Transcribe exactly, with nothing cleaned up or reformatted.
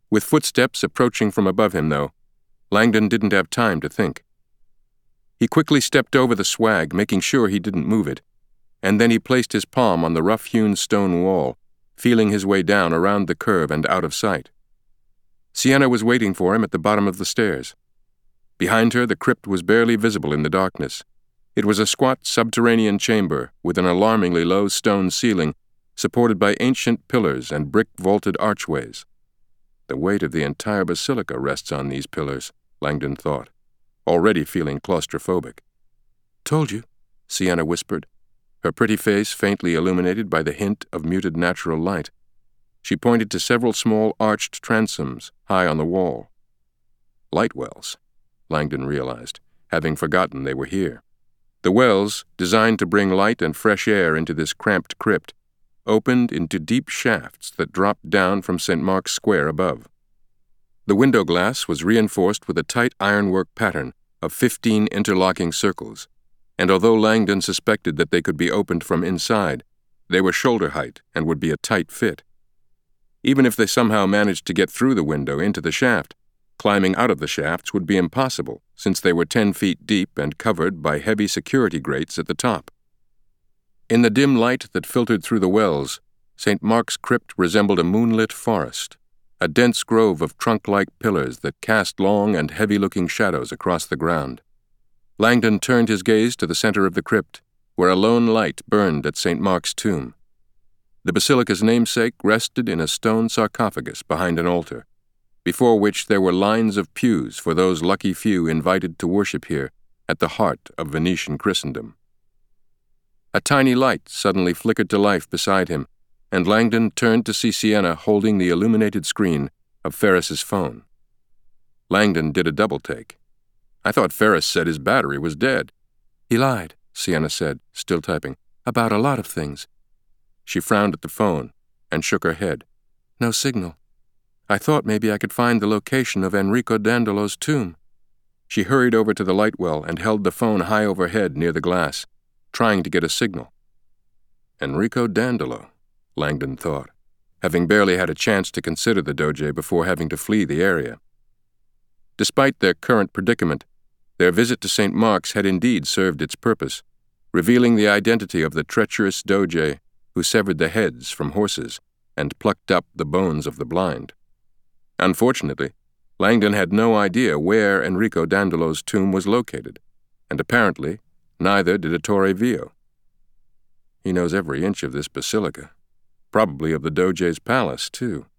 With footsteps approaching from above him, though, Langdon didn't have time to think. He quickly stepped over the swag, making sure he didn't move it, and then he placed his palm on the rough-hewn stone wall, feeling his way down around the curve and out of sight. Sienna was waiting for him at the bottom of the stairs. Behind her, the crypt was barely visible in the darkness. It was a squat subterranean chamber with an alarmingly low stone ceiling, supported by ancient pillars and brick-vaulted archways. The weight of the entire basilica rests on these pillars, Langdon thought, already feeling claustrophobic. "Told you," Sienna whispered, her pretty face faintly illuminated by the hint of muted natural light. She pointed to several small arched transoms high on the wall. Light wells, Langdon realized, having forgotten they were here. The wells, designed to bring light and fresh air into this cramped crypt, opened into deep shafts that dropped down from Saint Mark's Square above. The window glass was reinforced with a tight ironwork pattern of fifteen interlocking circles, and although Langdon suspected that they could be opened from inside, they were shoulder height and would be a tight fit. Even if they somehow managed to get through the window into the shaft, climbing out of the shafts would be impossible, since they were ten feet deep and covered by heavy security grates at the top. In the dim light that filtered through the wells, Saint Mark's crypt resembled a moonlit forest, a dense grove of trunk-like pillars that cast long and heavy-looking shadows across the ground. Langdon turned his gaze to the center of the crypt, where a lone light burned at Saint Mark's tomb. The basilica's namesake rested in a stone sarcophagus behind an altar, before which there were lines of pews for those lucky few invited to worship here at the heart of Venetian Christendom. A tiny light suddenly flickered to life beside him, and Langdon turned to see Sienna holding the illuminated screen of Ferris's phone. Langdon did a double-take. "I thought Ferris said his battery was dead." "He lied," Sienna said, still typing, "about a lot of things." She frowned at the phone and shook her head. "No signal. I thought maybe I could find the location of Enrico Dandelo's tomb." She hurried over to the light well and held the phone high overhead near the glass, trying to get a signal. Enrico Dandelo, Langdon thought, having barely had a chance to consider the Doge before having to flee the area. Despite their current predicament, their visit to Saint Mark's had indeed served its purpose, revealing the identity of the treacherous Doge who severed the heads from horses and plucked up the bones of the blind. Unfortunately, Langdon had no idea where Enrico Dandelo's tomb was located, and apparently neither did Ettore Vio. "He knows every inch of this basilica, probably of the Doge's palace, too,"